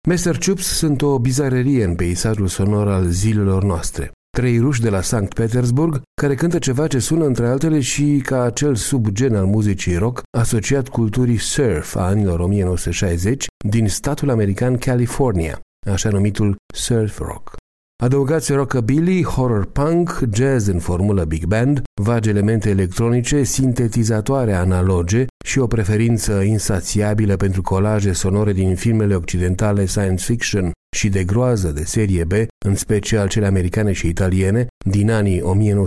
Mr. Chups sunt o bizarerie în peisajul sonor al zilelor noastre. 3 ruși de la Sankt Petersburg care cântă ceva ce sună între altele și ca acel subgen al muzicii rock asociat culturii surf a anilor 1960 din statul american California, așa numitul surf rock. Adăugați rockabilly, horror punk, jazz în formulă big band, vagi elemente electronice, sintetizatoare analoge și o preferință insațiabilă pentru colaje sonore din filmele occidentale science fiction și de groază de serie B, în special cele americane și italiene, din anii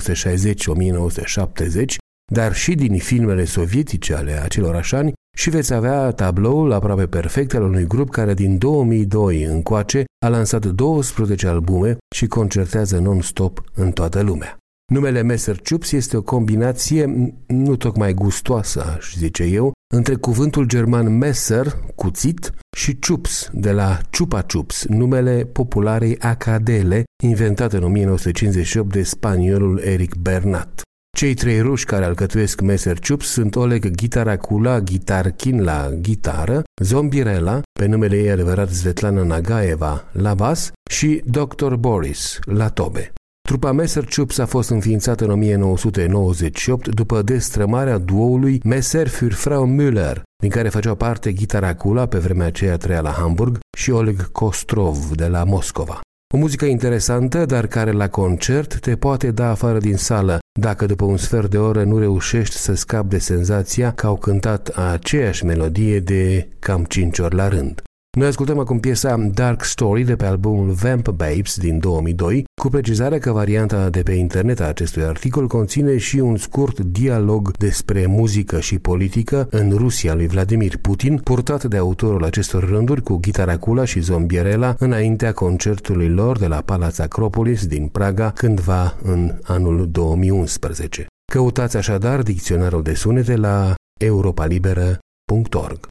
1960-1970, dar și din filmele sovietice ale acelorași ani, și veți avea tabloul aproape perfect al unui grup care din 2002 încoace a lansat 12 albume și concertează non-stop în toată lumea. Numele Mr. Chups este o combinație nu tocmai gustoasă, aș zice eu, între cuvântul german Messer, cuțit, și Chups, de la Chupa Chups, numele popularei acadele, inventat în 1958 de spaniolul Eric Bernat. Cei 3 ruși care alcătuiesc Mr. Chups sunt Oleg Gitaracula Gitarkin la gitară, Zombirela, pe numele ei adevărat Svetlana Nagaeva, la bas și Dr. Boris, la tobe. Trupa Mr. Chups a fost înființată în 1998 după destrămarea duoului Messer für Frau Müller, din care făceau parte Gitaracula, pe vremea aceea trăia la Hamburg, și Oleg Kostrov de la Moscova. O muzică interesantă, dar care la concert te poate da afară din sală, dacă după un sfert de oră nu reușești să scapi de senzația că au cântat aceeași melodie de cam 5 ori la rând. Noi ascultăm acum piesa Dark Story de pe albumul Vamp Babes din 2002, cu precizarea că varianta de pe internet a acestui articol conține și un scurt dialog despre muzică și politică în Rusia lui Vladimir Putin, purtat de autorul acestor rânduri cu Gitaracula și Zombirela înaintea concertului lor de la Palace Acropolis din Praga cândva în anul 2011. Căutați așadar dicționarul de sunete la europalibera.org.